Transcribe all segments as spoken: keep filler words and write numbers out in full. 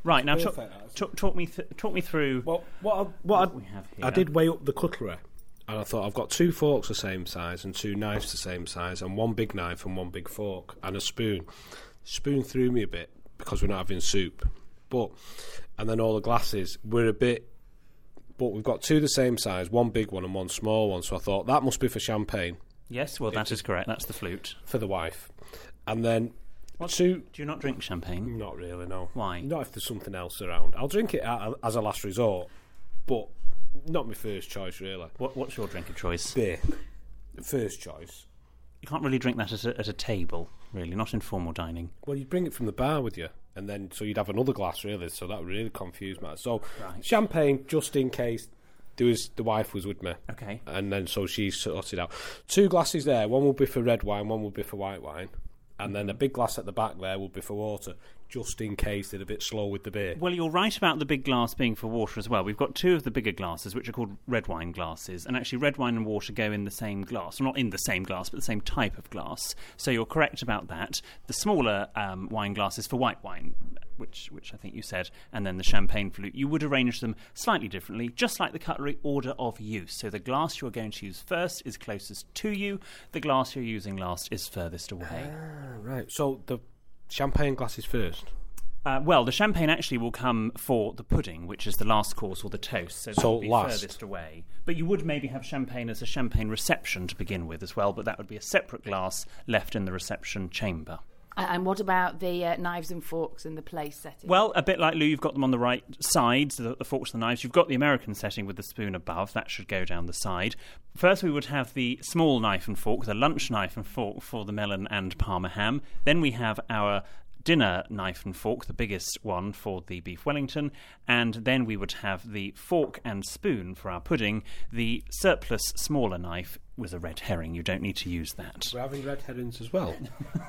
Right, now Perfect, talk, that, talk, talk, me th- talk me through Well, what I, what what I, we have here. I did weigh up the cutlery, and I thought I've got two forks the same size and two knives the same size, and one big knife and one big fork and a spoon. Spoon threw me a bit because we're not having soup, but and then all the glasses were a bit. But we've got two the same size, one big one and one small one. So I thought that must be for champagne. Yes, well, that is correct. That's the flute. For the wife. And then What, two... Do you not drink champagne? Not really, no. Why? Not if there's something else around. I'll drink it as a last resort, but not my first choice, really. What, what's your drink of choice? Beer. First choice. You can't really drink that at a, at a table, really, not in formal dining. Well, you'd bring it from the bar with you, and then so you'd have another glass, really, so that would really confuse me. So Right. champagne, just in case there was, the wife was with me. Okay. And then so she sorted out. Two glasses there, one will be for red wine, one will be for white wine. And then a big glass at the back there will be for water, just in case they're a bit slow with the beer. Well, you're right about the big glass being for water as well. We've got two of the bigger glasses, which are called red wine glasses. And actually, red wine and water go in the same glass. Well, not in the same glass, but the same type of glass. So you're correct about that. The smaller um, wine glass is for white wine, which which I think you said, and then the champagne flute. You would arrange them slightly differently, just like the cutlery order of use. So the glass you're going to use first is closest to you. The glass you're using last is furthest away. Ah, right. So the champagne glass is first. Uh, well, the champagne actually will come for the pudding, which is the last course, or the toast, so that So will be last. furthest away. But you would maybe have champagne as a champagne reception to begin with as well, but that would be a separate glass left in the reception chamber. And what about the uh, knives and forks in the place setting? Well, a bit like Lou, you've got them on the right sides, the, the forks and the knives. You've got the American setting with the spoon above. That should go down the side. First, we would have the small knife and fork, the lunch knife and fork for the melon and Parma ham. Then we have our dinner knife and fork, the biggest one for the beef Wellington, and then we would have the fork and spoon for our pudding. The surplus smaller knife was a red herring. You don't need to use that. We're having red herrings as well.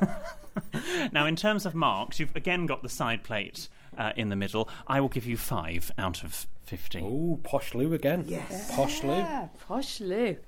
Now, in terms of marks, you've again got the side plate uh, in the middle. I will give you five out of fifty. Oh, posh Lou again. Yes. Posh Lou. Yeah, posh Lou.